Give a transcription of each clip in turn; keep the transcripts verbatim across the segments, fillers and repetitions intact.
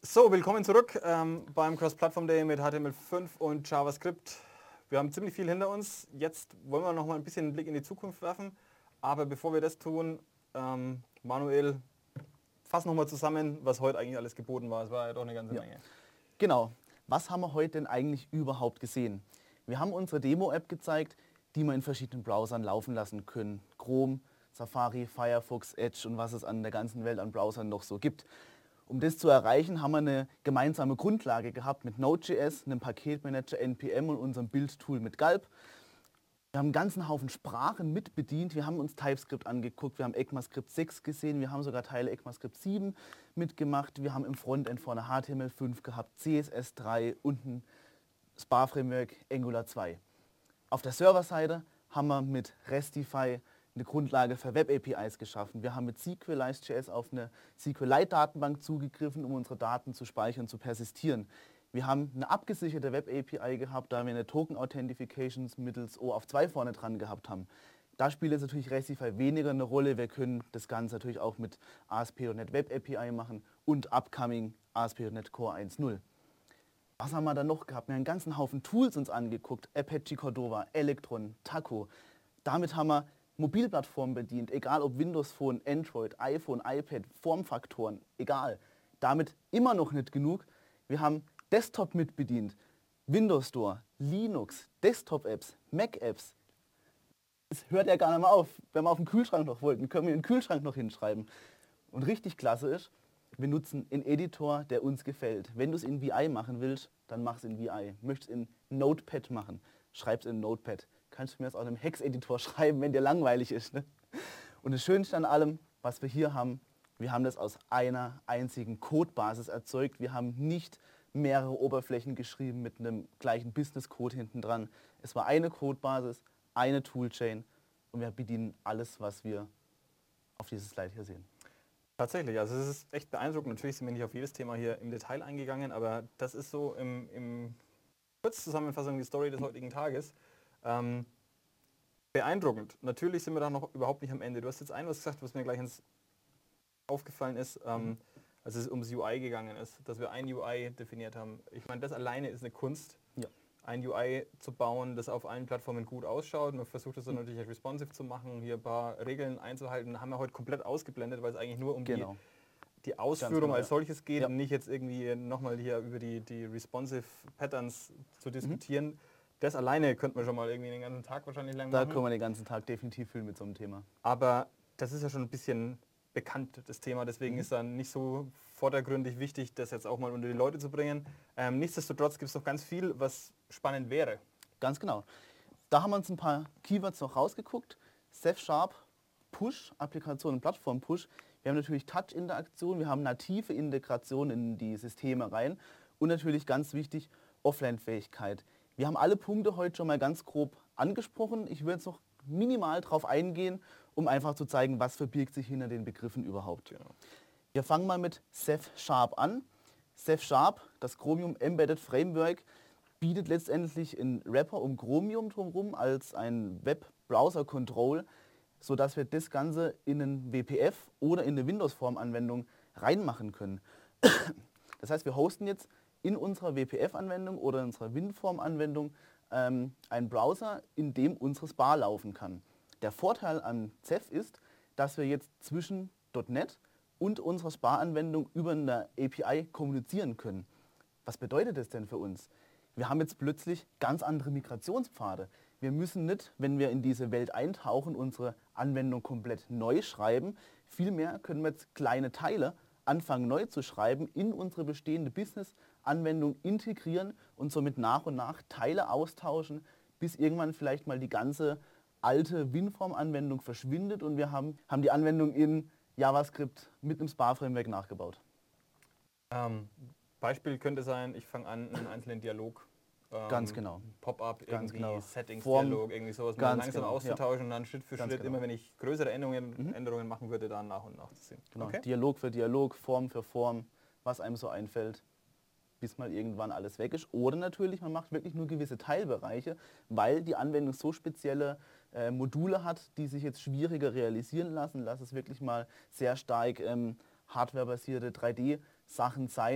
So, willkommen zurück ähm, beim Cross-Platform Day mit H T M L fünf und JavaScript. Wir haben ziemlich viel hinter uns. Jetzt wollen wir noch mal ein bisschen einen Blick in die Zukunft werfen. Aber bevor wir das tun, ähm, Manuel, fass noch mal zusammen, was heute eigentlich alles geboten war. Es war ja doch eine ganze Ja. Menge. Genau. Was haben wir heute denn eigentlich überhaupt gesehen? Wir haben unsere Demo-App gezeigt, die wir in verschiedenen Browsern laufen lassen können. Chrome, Safari, Firefox, Edge und was es an der ganzen Welt an Browsern noch so gibt. Um das zu erreichen, haben wir eine gemeinsame Grundlage gehabt mit Node.js, einem Paketmanager N P M und unserem Build-Tool mit Gulp. Wir haben einen ganzen Haufen Sprachen mitbedient. Wir haben uns TypeScript angeguckt, wir haben ECMAScript sechs gesehen, wir haben sogar Teile ECMAScript sieben mitgemacht. Wir haben im Frontend vorne H T M L fünf gehabt, C S S drei und ein Spa-Framework Angular zwei. Auf der Serverseite haben wir mit Restify eine Grundlage für Web A P Is geschaffen. Wir haben mit SQLite.js auf eine SQLite-Datenbank zugegriffen, um unsere Daten zu speichern und zu persistieren. Wir haben eine abgesicherte Web A P I gehabt, da wir eine Token Authentification mittels O auth zwei vorne dran gehabt haben. Da spielt jetzt natürlich Restify weniger eine Rolle. Wir können das Ganze natürlich auch mit A S P Punkt NET Web A P I machen und upcoming A S P Punkt NET Core eins Punkt null. Was haben wir da noch gehabt? Wir haben einen ganzen Haufen Tools uns angeguckt. Apache Cordova, Electron, Taco. Damit haben wir Mobilplattformen bedient, egal ob Windows Phone, Android, iPhone, iPad, Formfaktoren, egal. Damit immer noch nicht genug. Wir haben Desktop mitbedient, Windows Store, Linux, Desktop-Apps, Mac-Apps. Es hört ja gar nicht mehr auf. Wenn wir auf den Kühlschrank noch wollten, können wir den Kühlschrank noch hinschreiben. Und richtig klasse ist, wir nutzen einen Editor, der uns gefällt. Wenn du es in V I machen willst, dann mach es in V I. Möchtest es in Notepad machen, schreib es in Notepad. Kannst du mir das auch in einem Hex-Editor schreiben, wenn dir langweilig ist. Ne? Und das Schönste an allem, was wir hier haben, wir haben das aus einer einzigen Codebasis erzeugt. Wir haben nicht mehrere Oberflächen geschrieben mit einem gleichen Business-Code hinten dran. Es war eine Codebasis, eine Toolchain und wir bedienen alles, was wir auf dieses Slide hier sehen. Tatsächlich, also es ist echt beeindruckend. Natürlich sind wir nicht auf jedes Thema hier im Detail eingegangen, aber das ist so im, im Kurzzusammenfassung die Story des heutigen Tages. Ähm, beeindruckend. Natürlich sind wir da noch überhaupt nicht am Ende. Du hast jetzt ein was gesagt, was mir gleich ins aufgefallen ist, ähm, Mhm. als es ums U I gegangen ist, dass wir ein U I definiert haben. Ich meine, das alleine ist eine Kunst, Ja. ein U I zu bauen, das auf allen Plattformen gut ausschaut. Man versucht es dann natürlich responsive zu machen, hier ein paar Regeln einzuhalten. Haben wir heute komplett ausgeblendet, weil es eigentlich nur um Genau. die, die Ausführung genau, als ja. solches geht Ja. und nicht jetzt irgendwie nochmal hier über die, die responsive Patterns zu diskutieren. Mhm. Das alleine könnte man schon mal irgendwie den ganzen Tag wahrscheinlich lang Da machen. können wir den ganzen Tag definitiv füllen mit so einem Thema. Aber das ist ja schon ein bisschen bekannt, das Thema. Deswegen mhm. ist dann nicht so vordergründig wichtig, das jetzt auch mal unter die Leute zu bringen. Ähm, nichtsdestotrotz gibt es noch ganz viel, was spannend wäre. Ganz genau. Da haben wir uns ein paar Keywords noch rausgeguckt. Ceph Sharp, Push, Applikation und Plattform Push. Wir haben natürlich Touch-Interaktion, wir haben native Integration in die Systeme rein und natürlich ganz wichtig Offline-Fähigkeit. Wir haben alle Punkte heute schon mal ganz grob angesprochen. Ich würde jetzt noch minimal drauf eingehen, um einfach zu zeigen, was verbirgt sich hinter den Begriffen überhaupt. Genau. Wir fangen mal mit Ceph Sharp an. Ceph Sharp, das Chromium Embedded Framework, bietet letztendlich einen Wrapper um Chromium drumherum als ein Web-Browser-Control, sodass wir das Ganze in einen W P F oder in eine Windows-Form-Anwendung reinmachen können. Das heißt, wir hosten jetzt in unserer W P F-Anwendung oder in unserer WinForm-Anwendung ähm, einen Browser, in dem unsere Spa laufen kann. Der Vorteil an Ceph ist, dass wir jetzt zwischen .NET und unserer Spa-Anwendung über eine A P I kommunizieren können. Was bedeutet das denn für uns? Wir haben jetzt plötzlich ganz andere Migrationspfade. Wir müssen nicht, wenn wir in diese Welt eintauchen, unsere Anwendung komplett neu schreiben. Vielmehr können wir jetzt kleine Teile anfangen neu zu schreiben, in unsere bestehende Business-Anwendung integrieren und somit nach und nach Teile austauschen, bis irgendwann vielleicht mal die ganze alte WinForm-Anwendung verschwindet und wir haben, haben die Anwendung in JavaScript mit einem Spa-Framework nachgebaut. Ähm, Beispiel könnte sein, ich fange an, einen einzelnen Dialog, ähm, Ganz genau. Pop-up, irgendwie genau. Settings-Dialog, irgendwie sowas mal langsam genau, auszutauschen ja. und dann Schritt für Ganz Schritt, genau. immer wenn ich größere Änderungen, mhm. Änderungen machen würde, dann nach und nach zu sehen. Genau. Okay. Dialog für Dialog, Form für Form, was einem so einfällt, bis mal irgendwann alles weg ist. Oder natürlich, man macht wirklich nur gewisse Teilbereiche, weil die Anwendung so spezielle äh, Module hat, die sich jetzt schwieriger realisieren lassen. Lass es wirklich mal sehr stark ähm, hardwarebasierte drei D-Sachen sein,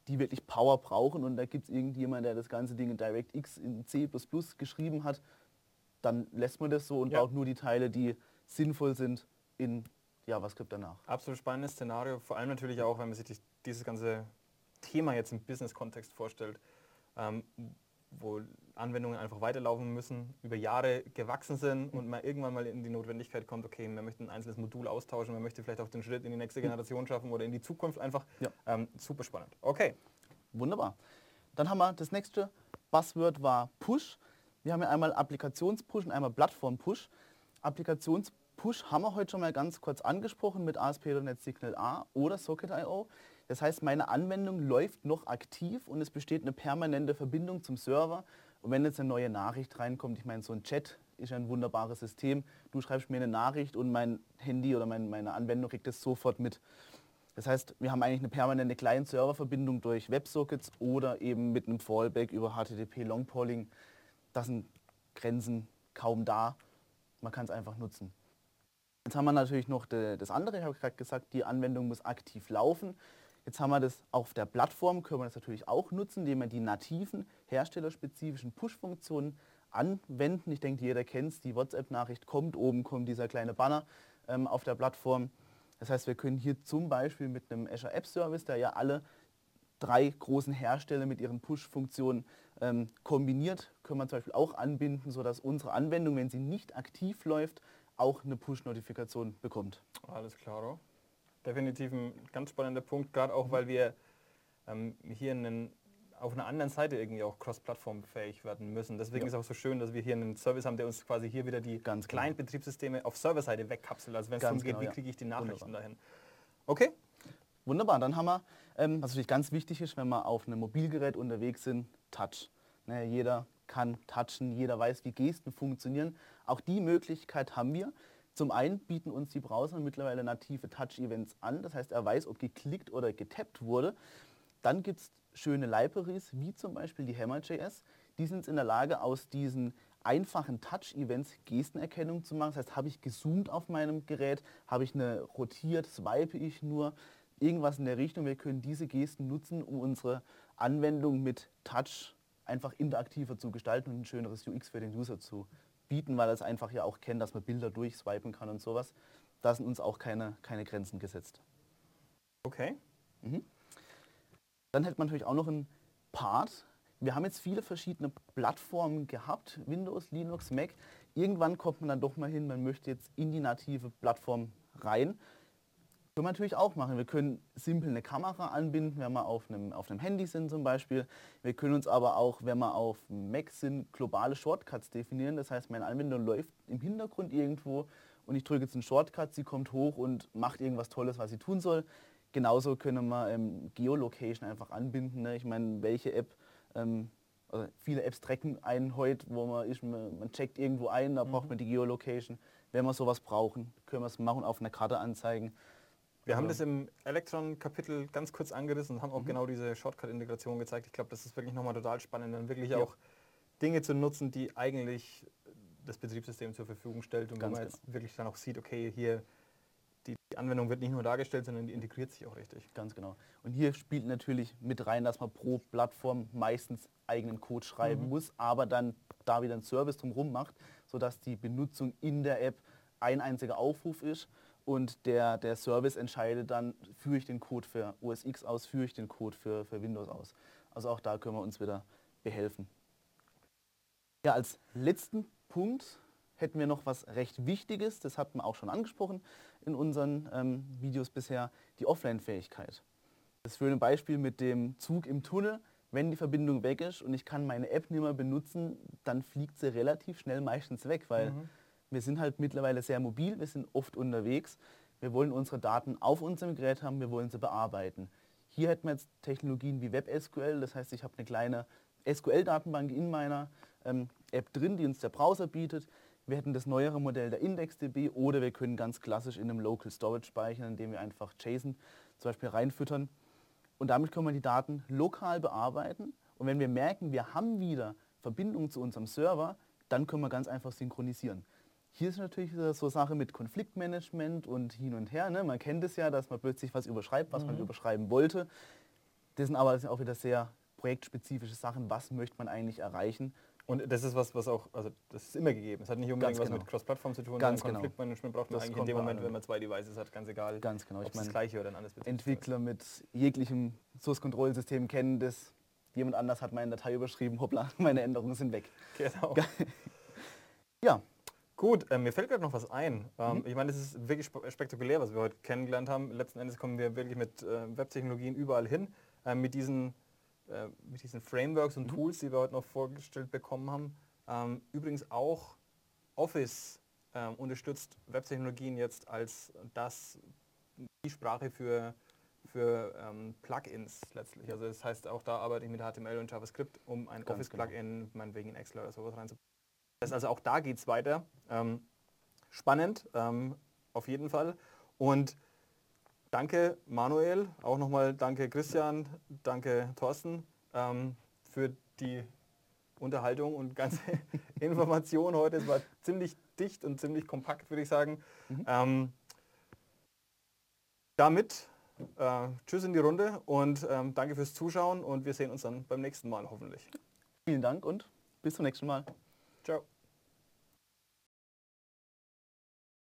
die wirklich Power brauchen und da gibt es irgendjemand, der das ganze Ding in DirectX in C plus plus geschrieben hat, dann lässt man das so und Ja. baut nur die Teile, die sinnvoll sind, in JavaScript danach. Absolut spannendes Szenario, vor allem natürlich auch, wenn man sich die, dieses ganze Thema jetzt im Business-Kontext vorstellt, ähm, wo Anwendungen einfach weiterlaufen müssen, über Jahre gewachsen sind und man irgendwann mal in die Notwendigkeit kommt, okay, man möchte ein einzelnes Modul austauschen, man möchte vielleicht auch den Schritt in die nächste Generation schaffen oder in die Zukunft einfach. Ja. Ähm, super spannend. Okay. Wunderbar. Dann haben wir das nächste Buzzword war Push. Wir haben ja einmal Applikations-Push und einmal Plattform-Push. Applikations-Push haben wir heute schon mal ganz kurz angesprochen mit A S P Punkt NET Signal A oder Socket Punkt I O. Das heißt, meine Anwendung läuft noch aktiv und es besteht eine permanente Verbindung zum Server. Und wenn jetzt eine neue Nachricht reinkommt, ich meine, so ein Chat ist ja ein wunderbares System. Du schreibst mir eine Nachricht und mein Handy oder mein, meine Anwendung kriegt das sofort mit. Das heißt, wir haben eigentlich eine permanente Client-Server-Verbindung durch WebSockets oder eben mit einem Fallback über H T T P Long-Polling. Das sind Grenzen kaum da. Man kann es einfach nutzen. Jetzt haben wir natürlich noch de, das andere, ich habe gerade gesagt, die Anwendung muss aktiv laufen. Jetzt haben wir das auf der Plattform, können wir das natürlich auch nutzen, indem wir die nativen, herstellerspezifischen Push-Funktionen anwenden. Ich denke, jeder kennt es, die WhatsApp-Nachricht kommt, oben kommt dieser kleine Banner ähm, auf der Plattform. Das heißt, wir können hier zum Beispiel mit einem Azure App Service, der ja alle drei großen Hersteller mit ihren Push-Funktionen ähm, kombiniert, können wir zum Beispiel auch anbinden, sodass unsere Anwendung, wenn sie nicht aktiv läuft, auch eine Push-Notifikation bekommt. Alles klar. Definitiv ein ganz spannender Punkt, gerade auch, weil wir ähm, hier einen, auf einer anderen Seite irgendwie auch cross-plattform-fähig werden müssen. Deswegen Ja. ist auch so schön, dass wir hier einen Service haben, der uns quasi hier wieder die Ganz genau. Client-Betriebssysteme auf Serverseite wegkapselt. Also wenn es darum Ganz geht, genau, wie ja. kriege ich die Nachrichten Wunderbar. dahin. Okay, Wunderbar, dann haben wir, ähm, was natürlich ganz wichtig ist, wenn wir auf einem Mobilgerät unterwegs sind, Touch. Ne, jeder kann touchen, jeder weiß, wie Gesten funktionieren. Auch die Möglichkeit haben wir. Zum einen bieten uns die Browser mittlerweile native Touch-Events an, das heißt, er weiß, ob geklickt oder getappt wurde. Dann gibt es schöne Libraries, wie zum Beispiel die Hammer.js. Die sind in der Lage, aus diesen einfachen Touch-Events Gestenerkennung zu machen. Das heißt, habe ich gezoomt auf meinem Gerät, habe ich eine rotiert, swipe ich nur, irgendwas in der Richtung. Wir können diese Gesten nutzen, um unsere Anwendung mit Touch einfach interaktiver zu gestalten und ein schöneres U X für den User zu bieten, weil er es einfach ja auch kennt, dass man Bilder durchswipen kann und sowas. Da sind uns auch keine, keine Grenzen gesetzt. okay. Mhm. Dann hätte man natürlich auch noch einen Part. Wir haben jetzt viele verschiedene Plattformen gehabt, Windows, Linux, Mac. Irgendwann kommt man dann doch mal hin, man möchte jetzt in die native Plattform rein. Können wir natürlich auch machen. Wir können simpel eine Kamera anbinden, wenn wir auf einem, auf einem Handy sind zum Beispiel. Wir können uns aber auch, wenn wir auf Mac sind, globale Shortcuts definieren. Das heißt, meine Anwendung läuft im Hintergrund irgendwo und ich drücke jetzt einen Shortcut, sie kommt hoch und macht irgendwas Tolles, was sie tun soll. Genauso können wir ähm, Geolocation einfach anbinden. Ne? Ich meine, welche App, ähm, also viele Apps tracken einen heute, wo man ist, man, man checkt irgendwo ein, da Mhm. braucht man die Geolocation. Wenn wir sowas brauchen, können wir es machen, auf einer Karte anzeigen. Wir haben Also- das im Electron-Kapitel ganz kurz angerissen und haben auch Mhm. genau diese Shortcut-Integration gezeigt. Ich glaube, das ist wirklich nochmal total spannend, dann wirklich Ja. auch Dinge zu nutzen, die eigentlich das Betriebssystem zur Verfügung stellt und Ganz wo man genau. jetzt wirklich dann auch sieht, okay, hier die, die Anwendung wird nicht nur dargestellt, sondern die integriert sich auch richtig. Ganz genau. Und hier spielt natürlich mit rein, dass man pro Plattform meistens eigenen Code schreiben Mhm. muss, aber dann da wieder einen Service drumherum macht, sodass die Benutzung in der App ein einziger Aufruf ist und der, der Service entscheidet dann, führe ich den Code für O S X aus, führe ich den Code für, für Windows aus. Also auch da können wir uns wieder behelfen. Ja, als letzten Punkt hätten wir noch was recht Wichtiges, das hatten wir auch schon angesprochen in unseren ähm, Videos bisher, die Offline-Fähigkeit. Das schöne Beispiel mit dem Zug im Tunnel, wenn die Verbindung weg ist und ich kann meine App nicht mehr benutzen, dann fliegt sie relativ schnell meistens weg, weil Mhm. wir sind halt mittlerweile sehr mobil, wir sind oft unterwegs, wir wollen unsere Daten auf unserem Gerät haben, wir wollen sie bearbeiten. Hier hätten wir jetzt Technologien wie WebSQL, das heißt, ich habe eine kleine S Q L-Datenbank in meiner ähm, App drin, die uns der Browser bietet. Wir hätten das neuere Modell der IndexDB oder wir können ganz klassisch in einem Local Storage speichern, indem wir einfach JSON zum Beispiel reinfüttern. Und damit können wir die Daten lokal bearbeiten. Und wenn wir merken, wir haben wieder Verbindung zu unserem Server, dann können wir ganz einfach synchronisieren. Hier ist natürlich so eine Sache mit Konfliktmanagement und hin und her. Ne? Man kennt es ja, dass man plötzlich was überschreibt, was man Mhm. überschreiben wollte. Das sind aber das sind auch wieder sehr projektspezifische Sachen. Was möchte man eigentlich erreichen? Und das ist was, was auch, also das ist immer gegeben. Es hat nicht unbedingt Ganz was genau. mit Cross-Plattform zu tun, Ganz sondern genau. Konfliktmanagement braucht man Das eigentlich in kommt dem bei Moment, allem. wenn man zwei Devices hat, ganz egal, Ganz genau. ob Ich es das meine, gleiche oder ein anderes Betriebssystem ist. Entwickler mit jeglichem Source-Control-System kennen das. Jemand anders hat meine Datei überschrieben, hoppla, meine Änderungen sind weg. Genau. Ja, Gut, äh, mir fällt gerade noch was ein. Ähm, Mhm. Ich meine, das ist wirklich spe- spektakulär, was wir heute kennengelernt haben. Letzten Endes kommen wir wirklich mit äh, Webtechnologien überall hin, äh, mit, diesen, äh, mit diesen Frameworks und Mhm. Tools, die wir heute noch vorgestellt bekommen haben. Ähm, übrigens auch Office ähm, unterstützt Webtechnologien jetzt als das, die Sprache für, für ähm, Plugins letztlich. Also das heißt, auch da arbeite ich mit H T M L und JavaScript, um ein Ganz genau. Office-Plugin, meinetwegen in Excel oder sowas reinzubringen. Das heißt also, auch da geht es weiter. Ähm, spannend, ähm, auf jeden Fall. Und danke Manuel, auch nochmal danke Christian, danke Thorsten ähm, für die Unterhaltung und ganze Information heute. Es war ziemlich dicht und ziemlich kompakt, würde ich sagen. Mhm. Ähm, damit äh, tschüss in die Runde und ähm, danke fürs Zuschauen und wir sehen uns dann beim nächsten Mal hoffentlich. vielen Dank und bis zum nächsten Mal. Ciao.